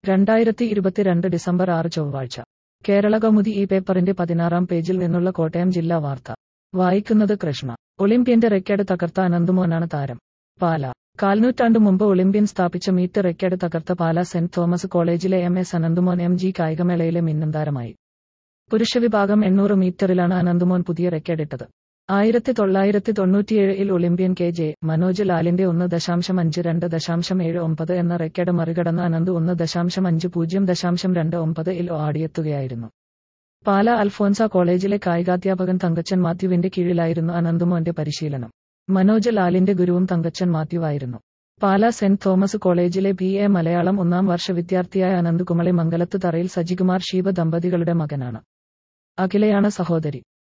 2022 December 6 ചൊവ്വാഴ്ച കേരളകൗമുദി ഈ പേപ്പറിന്റെ 16-ാം പേജിൽ നിന്നുള്ള കോട്ടയം ജില്ലാ വാർത്ത വായിക്കുന്നത് കൃഷ്ണ. ഒളിമ്പ്യന്റെ റെക്കോർഡ് തകർത്ത അനന്തുമോനാണ് താരം. പാലാ. കാൽനൂറ്റാണ്ടു മുമ്പ് ഒളിമ്പ്യൻ സ്ഥാപിച്ച മീറ്റ് റെക്കോർഡ് തകർത്ത പാലാ സെന്റ് തോമസ് കോളേജിലെ MS അനന്തുമോൻ MG കായികമേളയിലെ മിന്നും താരമായി. പുരുഷവിഭാഗം 800 മീറ്ററിലാണ് അനന്തുമോൻ പുതിയ റെക്കോർഡിട്ടത്. 1997-ൽ ഒളിമ്പ്യൻ KJ മനോജ് ലാലിന്റെ 1.52.79 എന്ന റെക്കോർഡ് മറികടന്ന അനന്ത് 1.50.29-ൽ ആടിയെത്തുകയായിരുന്നു. പാലാ അൽഫോൻസ കോളേജിലെ കായികാധ്യാപകൻ തങ്കച്ചൻ മാത്യുവിന്റെ കീഴിലായിരുന്നു അനന്തുമോന്റെ പരിശീലനം. മനോജ് ലാലിന്റെ ഗുരുവും തങ്കച്ചൻ മാത്യുവായിരുന്നു. പാലാ സെന്റ് തോമസ് കോളേജിലെ BA മലയാളം 1-ാം വർഷ വിദ്യാർത്ഥിയായ അനന്ത് കുമളി മംഗലത്ത് തറയിൽ സജികുമാർ ഷീബ ദമ്പതികളുടെ മകനാണ്. അഖിലയാണ് സഹോദരി.